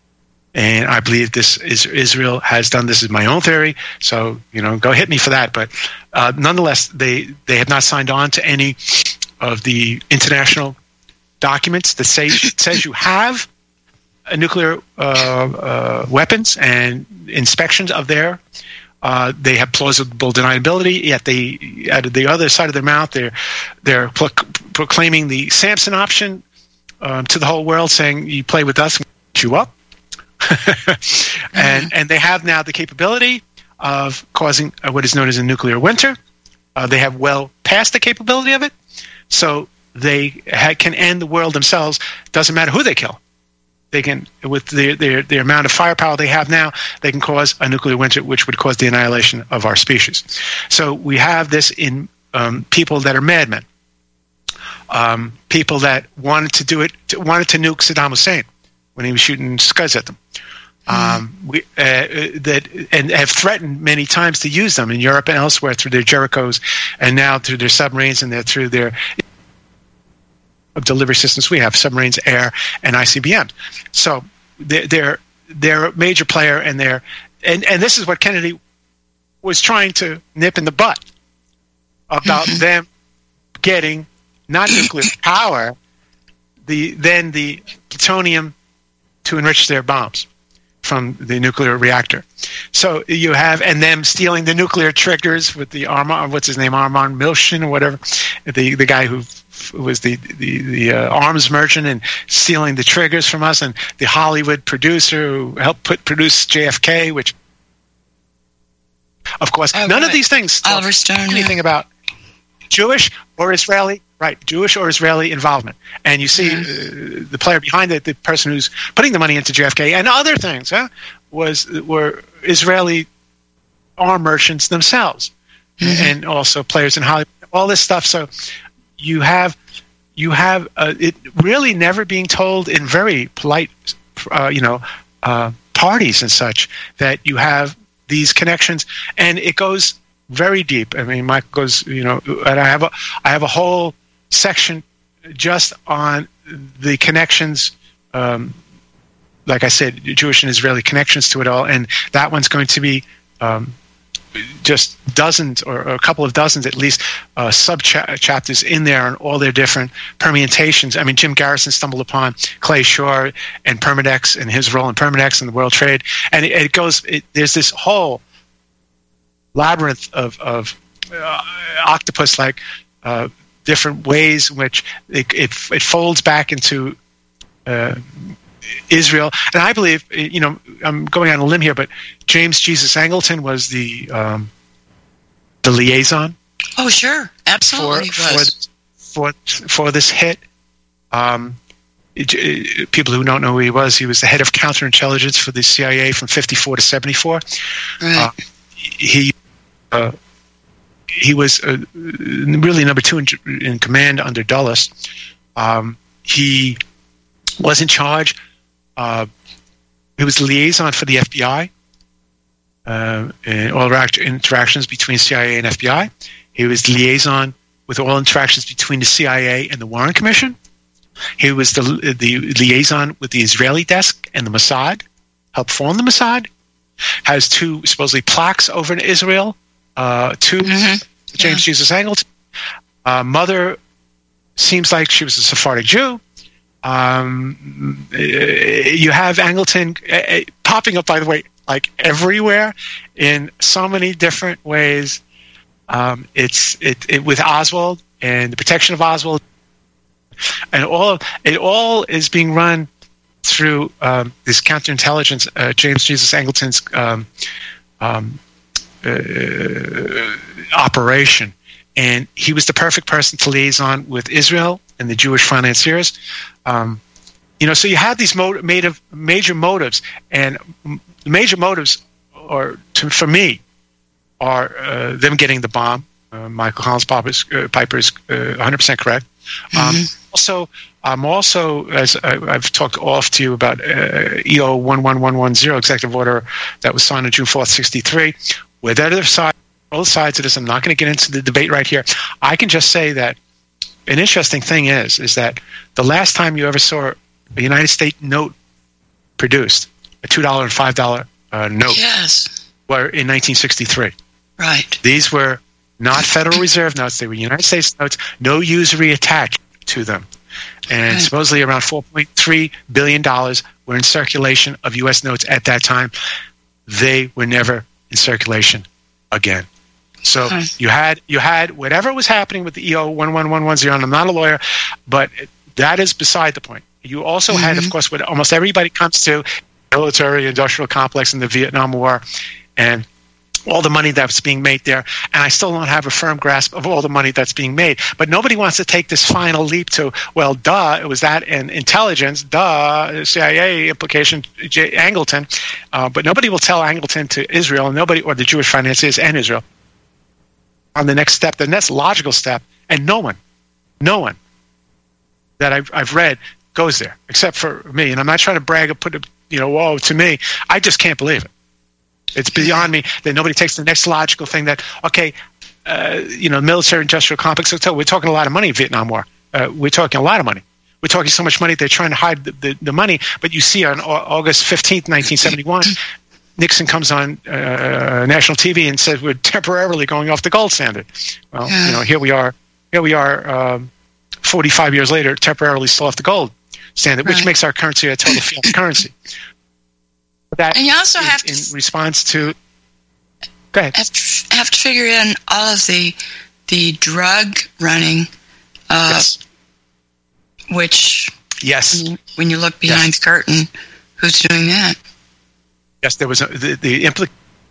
And I believe this is Israel has done this. Is my own theory. So, you know, go hit me for that. But uh, nonetheless, they, they have not signed on to any of the international documents that say says you have a nuclear uh, uh, weapons and inspections of their. Uh, they have plausible deniability, yet they, at the other side of their mouth, they're they're pro- proclaiming the Samson option um, to the whole world, saying you play with us, we'll get you up. and and they have now the capability of causing uh, what is known as a nuclear winter. Uh, they have well past the capability of it, so they ha- can end the world themselves. Doesn't matter who they kill. They can, with the, their their amount of firepower they have now, they can cause a nuclear winter, which would cause the annihilation of our species. So we have this in um, people that are madmen, um, people that wanted to do it, to, wanted to nuke Saddam Hussein when he was shooting scuds at them. Um, we, uh, that and have threatened many times to use them in Europe and elsewhere through their Jerichos, and now through their submarines and they're through their of delivery systems we have, submarines, air, and I C B Ms. So they're, they're, they're a major player, and they're and, and this is what Kennedy was trying to nip in the butt about them getting not nuclear power, the then the plutonium to enrich their bombs. from the nuclear reactor. So you have, and them stealing the nuclear triggers with the Armand, what's his name, Armand Milchan or whatever, the the guy who was the the, the uh, arms merchant and stealing the triggers from us, and the Hollywood producer who helped put produce J F K, which, of course, oh, none right. of these things Oliver Stone, anything yeah. about Jewish or Israeli, right? Jewish or Israeli involvement. And you see mm-hmm. uh, the player behind it, the person who's putting the money into J F K and other things, huh, was were Israeli arm merchants themselves, mm-hmm. and also players in Hollywood. All this stuff. So you have you have uh, it really never being told in very polite, uh, you know, uh, parties and such, that you have these connections, and it goes very deep. I mean, Mike goes, you know, and I have a I have a whole section just on the connections. Um, like I said, Jewish and Israeli connections to it all, and that one's going to be um, just dozens or a couple of dozens at least uh, sub chapters in there on all their different permutations. I mean, Jim Garrison stumbled upon Clay Shore and Permidex and his role in Permidex and the World Trade, and it, it goes. It, there's this whole labyrinth of, of uh, octopus-like uh, different ways in which it, it, it folds back into uh, Israel. And I believe, you know, I'm going on a limb here, but James Jesus Angleton was the um, the liaison. Oh, sure, absolutely. For was. for for for this hit. Um, it, it, people who don't know who he was, he was the head of counterintelligence for the C I A from fifty-four to seventy-four. Right. Uh, he uh, he was uh, really number two in, in command under Dulles. Um, he was in charge. Uh, he was the liaison for the F B I uh, in all interactions between C I A and F B I. He was the liaison with all interactions between the C I A and the Warren Commission. He was the the liaison with the Israeli desk and the Mossad. Helped form the Mossad. Has two supposedly plaques over in Israel. Uh, two mm-hmm. James yeah. Jesus Angleton. Uh, mother seems like she was a Sephardic Jew. Um, you have Angleton uh, popping up, by the way, like everywhere in so many different ways. Um, it's it, it with Oswald and the protection of Oswald, and all it all is being run through um, this counterintelligence. Uh, James Jesus Angleton's um, um, uh, operation, and he was the perfect person to liaison with Israel and the Jewish financiers. Um, you know, so you have these mo- made of major motives, and m- major motives are, to, for me, are uh, them getting the bomb. Uh, Michael Collins Piper's, uh, Piper is uh, one hundred percent correct. Um, mm-hmm. Also, I'm also, as I, I've talked off to you about uh, E O one one one one zero, executive order that was signed on June fourth, sixty-three. With other side, both sides of this, I'm not going to get into the debate right here. I can just say that an interesting thing is, is that the last time you ever saw a United States note produced, a two dollar and five dollar uh, note, yes. were in nineteen sixty-three. Right. These were not Federal Reserve notes. They were United States notes, no usury attached to them. And right. supposedly around four point three billion dollars were in circulation of U S notes at that time. They were never in circulation again. So okay. you had you had whatever was happening with the E O one one one one zero, and I'm not a lawyer, but that is beside the point. You also mm-hmm. had, of course, what almost everybody comes to, military-industrial complex in the Vietnam War, and all the money that was being made there. And I still don't have a firm grasp of all the money that's being made. But nobody wants to take this final leap to, well, duh, it was that and intelligence, duh, C I A implication, J- Angleton. Uh, but nobody will tell Angleton to Israel, and nobody, or the Jewish financiers and Israel, on the next step, the next logical step, and no one, no one that I've, I've read goes there, except for me. And I'm not trying to brag or put, a, you know, whoa, to me, I just can't believe it. It's beyond me that nobody takes the next logical thing that, okay, uh, you know, military-industrial complex. So we're talking a lot of money in Vietnam War. Uh, we're talking a lot of money. We're talking so much money, they're trying to hide the, the, the money. But you see on August fifteenth, nineteen seventy-one, Nixon comes on uh, national T V and says we're temporarily going off the gold standard. Well, you know, here we are. Here we are um, forty-five years later, temporarily still off the gold standard, which right. makes our currency a total fiat currency. that and you also in, have to, in response to. Go ahead. Have to, have to figure in all of the the drug running, uh, yes. which yes, when you, when you look behind yes. the curtain, who's doing that? Yes, there was a, the the impli-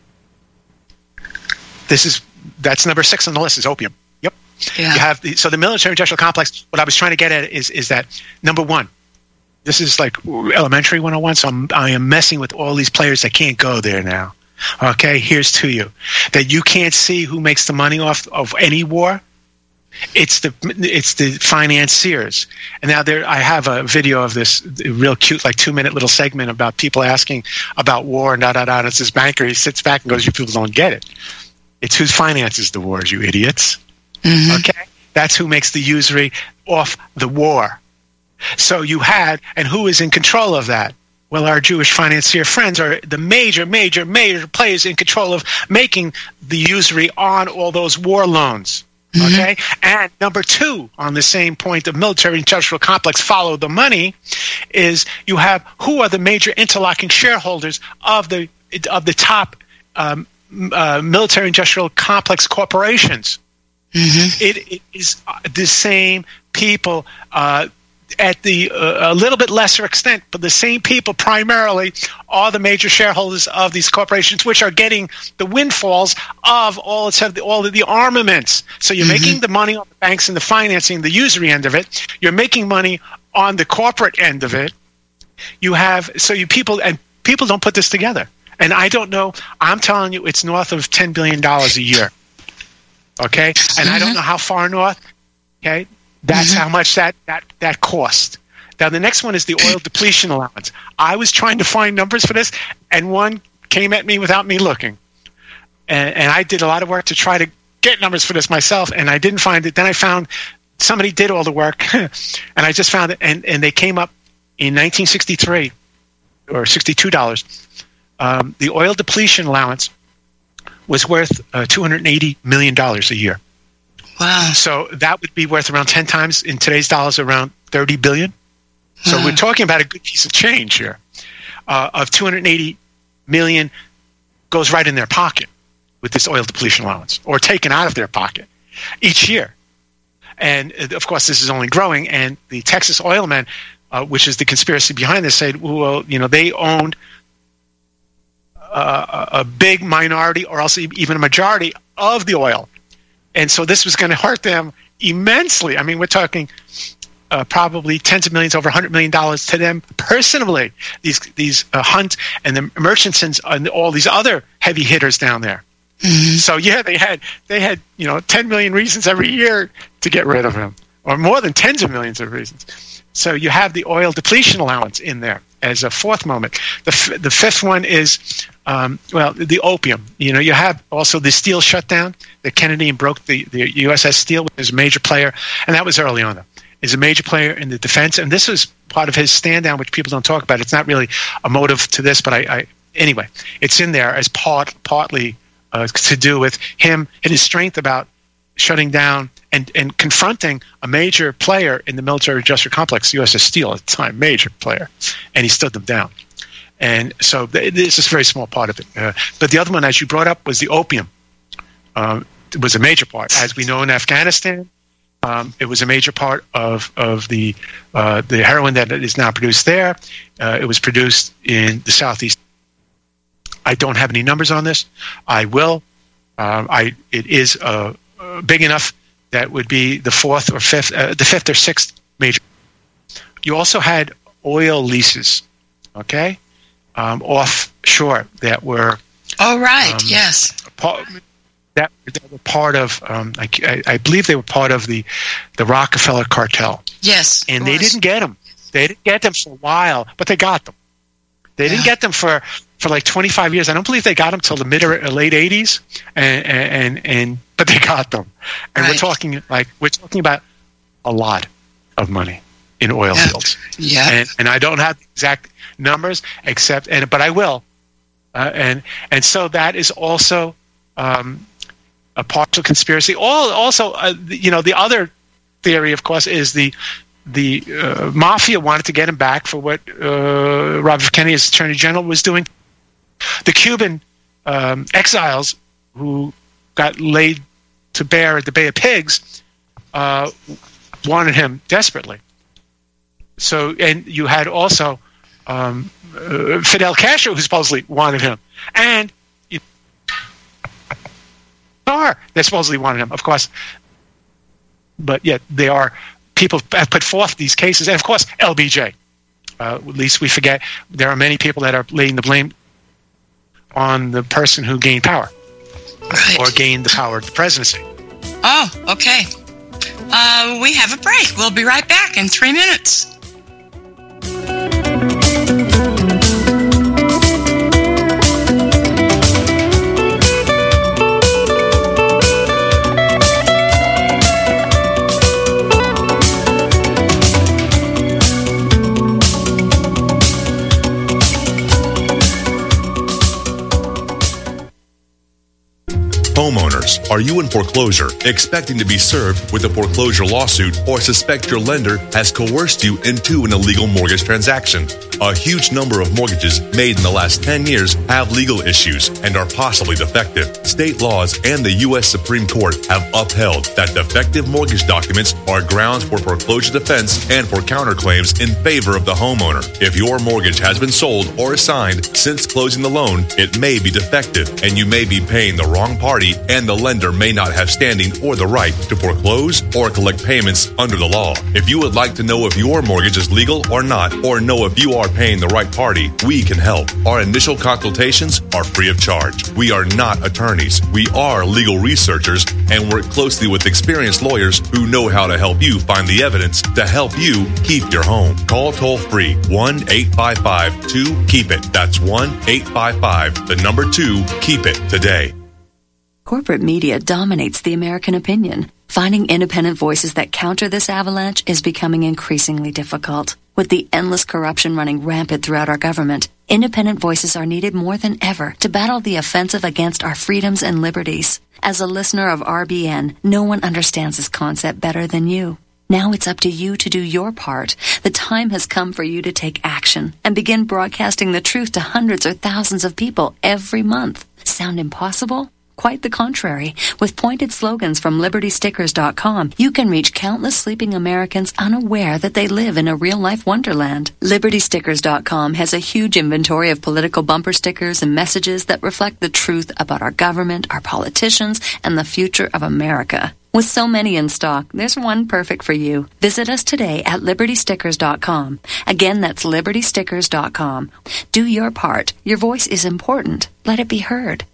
This is that's number six on the list is opium. Yep. Yeah. You have the, so the military-industrial complex. What I was trying to get at is is that number one. This is like elementary one oh one. So I'm, I am messing with all these players that can't go there now. Okay, here's to you. That you can't see who makes the money off of any war. It's the it's the financiers. And now there, I have a video of this real cute, like two minute little segment about people asking about war and da da da. And it's this banker. He sits back and goes, "You people don't get it. It's who finances the wars, you idiots." Mm-hmm. Okay, that's who makes the usury off the war. So you had, and who is in control of that? Well, our Jewish financier friends are the major, major, major players in control of making the usury on all those war loans. Mm-hmm. Okay? And number two, on the same point, the military-industrial complex follow the money, is you have who are the major interlocking shareholders of the of the top um, uh, military-industrial complex corporations. Mm-hmm. It, it is the same people uh, at the uh, a little bit lesser extent, but the same people primarily are the major shareholders of these corporations, which are getting the windfalls of all of the, all of the armaments. So you're mm-hmm. making the money on the banks and the financing, the usury end of it. You're making money on the corporate end of it. You have so you people and people don't put this together. And I don't know. I'm telling you, it's north of ten billion dollars a year. Okay, and mm-hmm. I don't know how far north. Okay. That's mm-hmm. how much that, that, that cost. Now, the next one is the oil depletion allowance. I was trying to find numbers for this, and one came at me without me looking. And, and I did a lot of work to try to get numbers for this myself, and I didn't find it. Then I found somebody did all the work, and I just found it, and, and they came up in nineteen sixty-three, or sixty-two dollars. Um, the oil depletion allowance was worth uh, two hundred eighty million dollars a year. Wow. So that would be worth around ten times, in today's dollars, around thirty billion dollars. So wow. we're talking about a good piece of change here. Uh, of two hundred eighty million dollars goes right in their pocket with this oil depletion allowance, or taken out of their pocket each year. And, of course, this is only growing. And the Texas Oilmen, uh, which is the conspiracy behind this, said, well, you know, they owned uh, a big minority or else even a majority of the oil. And so this was going to hurt them immensely. I mean, we're talking uh, probably tens of millions, over one hundred million dollars to them personally, these these uh, Hunt and the Murchisons and all these other heavy hitters down there. Mm-hmm. So, yeah, they had, they had you know, ten million reasons every year to get rid of him, or more than tens of millions of reasons. So you have the oil depletion allowance in there as a fourth moment. The, f- the fifth one is... Um, well, the opium. You know, you have also the steel shutdown that Kennedy broke the, the U S S Steel, which is a major player, and that was early on, though. Is a major player in the defense, and this was part of his stand down, which people don't talk about. It's not really a motive to this, but I, I anyway, it's in there as part partly uh, to do with him and his strength about shutting down and, and confronting a major player in the military-industrial complex, U S S Steel at the time, major player, and he stood them down. And so this is a very small part of it. Uh, but the other one, as you brought up, was the opium. Um, it was a major part. As we know in Afghanistan, um, it was a major part of, of the uh, the heroin that is now produced there. Uh, it was produced in the Southeast. I don't have any numbers on this. I will. Um, I it is uh, uh, big enough that would be the fourth or fifth, uh, the fifth or sixth major. You also had oil leases, okay? Um, offshore that were oh right um, yes part, that, that were part of um, I, I believe they were part of the the Rockefeller cartel. Yes, and they didn't get them. They didn't get them for a while, but they got them. They didn't yeah. get them for, for like twenty-five years. I don't believe they got them till the mid or late eighties, and and and but they got them. And right. we're talking like we're talking about a lot of money in oil yeah. fields. Yeah, and and I don't have the exact numbers except and but I will uh, and and so that is also um, a partial conspiracy. All also uh, you know the other theory, of course, is the the uh, mafia wanted to get him back for what uh, Robert F. Kennedy as Attorney General was doing The Cuban um, exiles who got laid to bear at the Bay of Pigs uh, wanted him desperately. So, and you had also um, uh, Fidel Castro, who supposedly wanted him, and you, are they supposedly wanted him, of course. But yet, they are people have put forth these cases, and of course, L B J. Uh, at least we forget there are many people that are laying the blame on the person who gained power, right. or gained the power of the presidency. Oh, okay. Uh, we have a break. We'll be right back in three minutes. Homeowners, are you in foreclosure, expecting to be served with a foreclosure lawsuit, or suspect your lender has coerced you into an illegal mortgage transaction? A huge number of mortgages made in the last ten years have legal issues and are possibly defective. State laws and the U S Supreme Court have upheld that defective mortgage documents are grounds for foreclosure defense and for counterclaims in favor of the homeowner. If your mortgage has been sold or assigned since closing the loan, it may be defective and you may be paying the wrong party, and the lender may not have standing or the right to foreclose or collect payments under the law. If you would like to know if your mortgage is legal or not, or know if you are paying the right party, we can help. Our initial consultations are free of charge. We are not attorneys. We are legal researchers and work closely with experienced lawyers who know how to help you find the evidence to help you keep your home. Call toll free one eight five five two keep it. That's one eight five five, the number two, keep it today. Corporate media dominates the American opinion. Finding independent voices that counter this avalanche is becoming increasingly difficult. With the endless corruption running rampant throughout our government, independent voices are needed more than ever to battle the offensive against our freedoms and liberties. As a listener of R B N, no one understands this concept better than you. Now it's up to you to do your part. The time has come for you to take action and begin broadcasting the truth to hundreds or thousands of people every month. Sound impossible? Quite the contrary. With pointed slogans from Liberty Stickers dot com, you can reach countless sleeping Americans unaware that they live in a real-life wonderland. Liberty Stickers dot com has a huge inventory of political bumper stickers and messages that reflect the truth about our government, our politicians, and the future of America. With so many in stock, there's one perfect for you. Visit us today at Liberty Stickers dot com. Again, that's Liberty Stickers dot com. Do your part. Your voice is important. Let it be heard.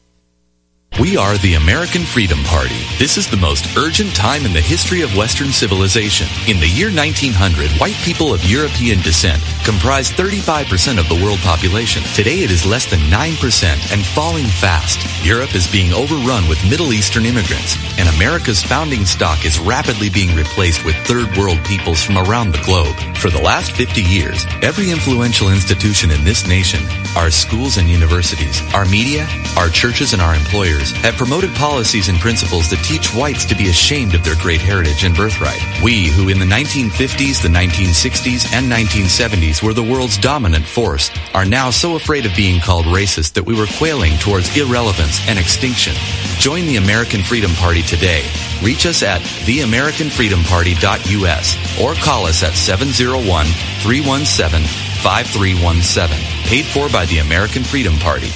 We are the American Freedom Party. This is the most urgent time in the history of Western civilization. In the year nineteen hundred, white people of European descent comprised thirty-five percent of the world population. Today it is less than nine percent and falling fast. Europe is being overrun with Middle Eastern immigrants, and America's founding stock is rapidly being replaced with third world peoples from around the globe. For the last fifty years, every influential institution in this nation, our schools and universities, our media, our churches, and our employers have promoted policies and principles that teach whites to be ashamed of their great heritage and birthright. We, who in the nineteen fifties, the nineteen sixties, and nineteen seventies were the world's dominant force, are now so afraid of being called racist that we were quailing towards irrelevance and extinction. Join the American Freedom Party today. Reach us at the american freedom party dot u s or call us at seven oh one, three one seven, five three one seven. Paid for by the American Freedom Party.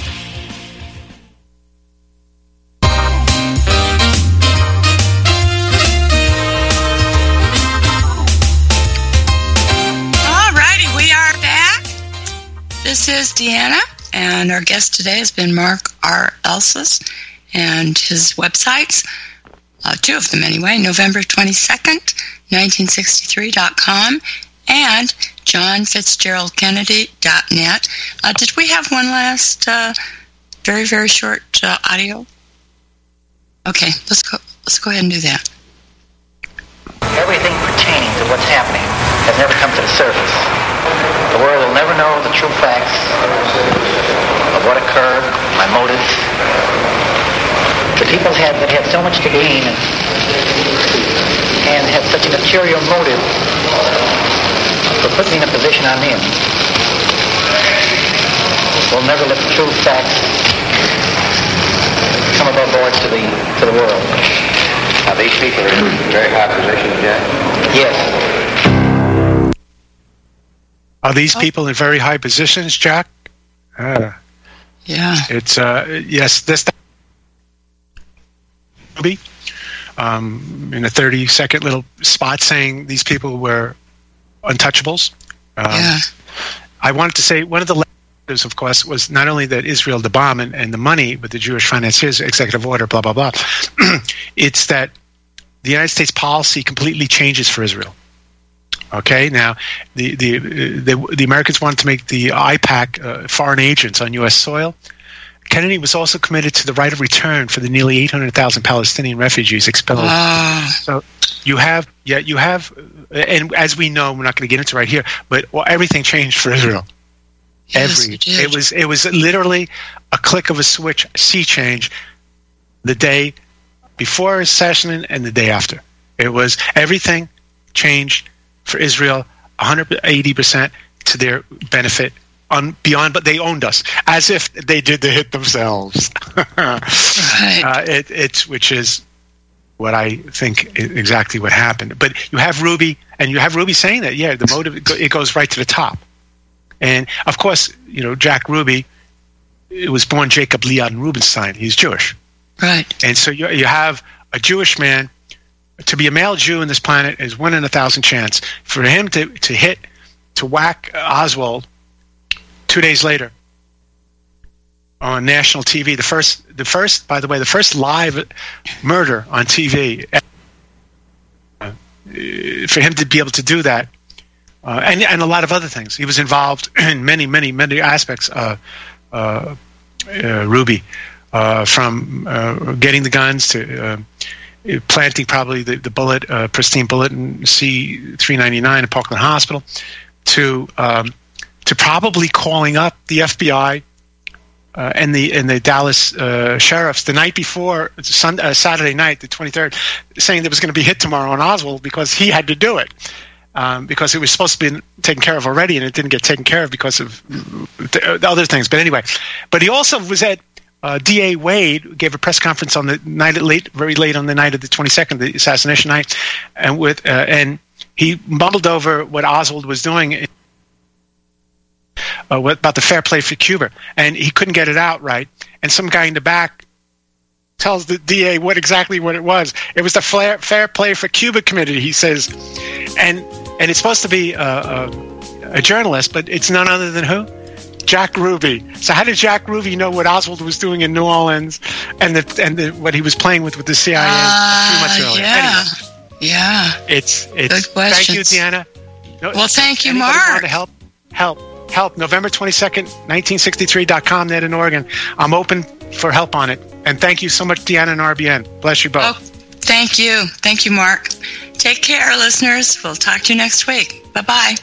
This is Deanna, and our guest today has been Mark R. Elsis, and his websites, uh, two of them anyway, November twenty-second, nineteen sixty-three dot com and john fitzgerald kennedy dot net. Uh, did we have one last uh, very, very short uh, audio? Okay, let's go, let's go ahead and do that. Everything pertaining to what's happening has never come to the surface. The world will never know the true facts of what occurred, my motives. The people had, that had so much to gain and, and had such an ulterior motive for putting me in a position I'm in will never let the true facts come above board to the to the world. Now, these people are in very high positions, Jack? Yes. Are these people in very high positions, Jack? Uh, yeah. It's, uh, yes, this movie, um, in a thirty-second little spot saying these people were untouchables. Um, yeah. I wanted to say one of the letters, of course, was not only that Israel the bomb and, and the money with the Jewish financiers, executive order, blah, blah, blah. It's that the United States policy completely changes for Israel. Okay, now the the the, the Americans wanted to make the I PAC uh, foreign agents on U S soil. Kennedy was also committed to the right of return for the nearly eight hundred thousand Palestinian refugees expelled. Ah. So you have, yeah, you have, and as we know, we're not going to get into it right here, but well, everything changed for Israel. Yes, Every it did. it was it was literally a click of a switch, a sea change, the day before his assassination and the day after. It was everything changed for Israel one hundred eighty percent to their benefit. On beyond, but they owned us as if they did the hit themselves. Right. uh, it, it's which is what I think is exactly what happened. But you have Ruby, and you have Ruby saying that, yeah, the motive it goes right to the top. And of course, you know, Jack Ruby, it was born Jacob Leon Rubenstein. He's Jewish, right? And so you you have a Jewish man. To be a male Jew in this planet is one in a thousand chance. For him to to hit to whack Oswald. Two days later, on national T V, the first, the first, by the way, the first live murder on T V. Uh, for him to be able to do that, uh, and and a lot of other things, he was involved in many, many, many aspects. Uh, uh, uh, Ruby, uh, from uh, getting the guns to uh, planting probably the, the bullet, uh, pristine bullet in C three ninety-nine at Parkland Hospital, to um, to probably calling up the F B I uh, and the and the Dallas uh, sheriffs the night before Sunday, uh, Saturday night, the twenty-third, saying there was going to be a hit tomorrow on Oswald because he had to do it, um, because it was supposed to be taken care of already and it didn't get taken care of because of the other things. But anyway, but he also was at uh, D A Wade gave a press conference on the night, late, very late on the night of the twenty-second, the assassination night, and with uh, and he mumbled over what Oswald was doing. Uh, what, about the fair play for Cuba, and he couldn't get it out right. And some guy in the back tells the D A what exactly what it was. It was the fair, fair play for Cuba committee, he says, and and it's supposed to be a, a, a journalist, but it's none other than who? Jack Ruby. So how did Jack Ruby know what Oswald was doing in New Orleans and the and the, what he was playing with with the C I A uh, a few months earlier? Yeah, anyway, yeah. It's it's. Good Thank you, questions. Deanna. No, Well, thank you, anybody Mark. want to help? Help. Help, November twenty-second, nineteen sixty-three dot com, net in Oregon. I'm open for help on it. And thank you so much, Deanna and R B N. Bless you both. Oh, thank you. Thank you, Mark. Take care, listeners. We'll talk to you next week. Bye-bye.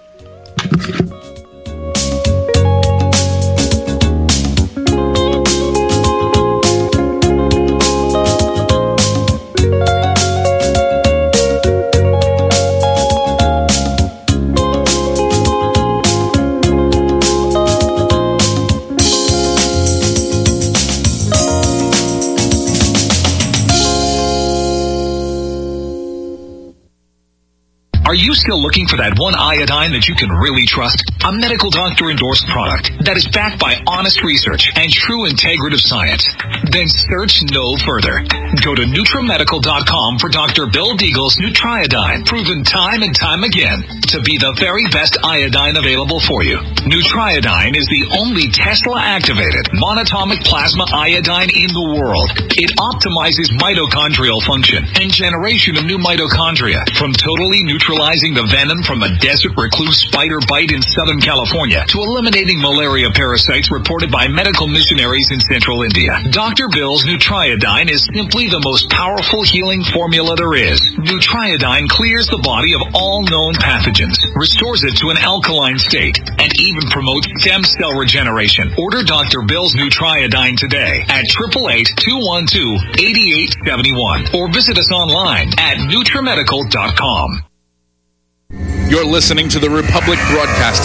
Are you still looking for that one iodine that you can really trust? A medical doctor endorsed product that is backed by honest research and true integrative science? Then search no further. Go to NutriMedical dot com for Doctor Bill Deagle's Nutriodine, proven time and time again to be the very best iodine available for you. Nutriodine is the only Tesla-activated monatomic plasma iodine in the world. It optimizes mitochondrial function and generation of new mitochondria, from totally neutralizing the venom from a desert recluse spider bite in Southern California to eliminating malaria parasites reported by medical missionaries in central India. Doctor Bill's Nutriodine is simply the most powerful healing formula there is. Nutriodine clears the body of all known pathogens, restores it to an alkaline state, and even promotes stem cell regeneration. Order Doctor Bill's Nutriodine today at eight eight eight, two one two, eight eight seven one or visit us online at NutriMedical dot com. You're listening to the Republic Broadcasting